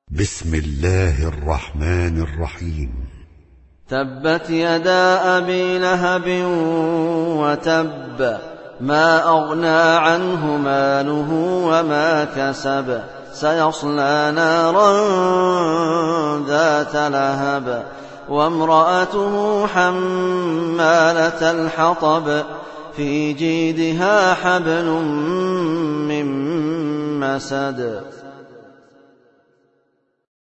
بسم الله الرحمن الرحيم. تبت يدا أبي لهب وتب، ما أغنى عنه ماله وما كسب، سيصلى نارا ذات لهب، وامرأته حمالة الحطب، في جيدها حبل من مسد.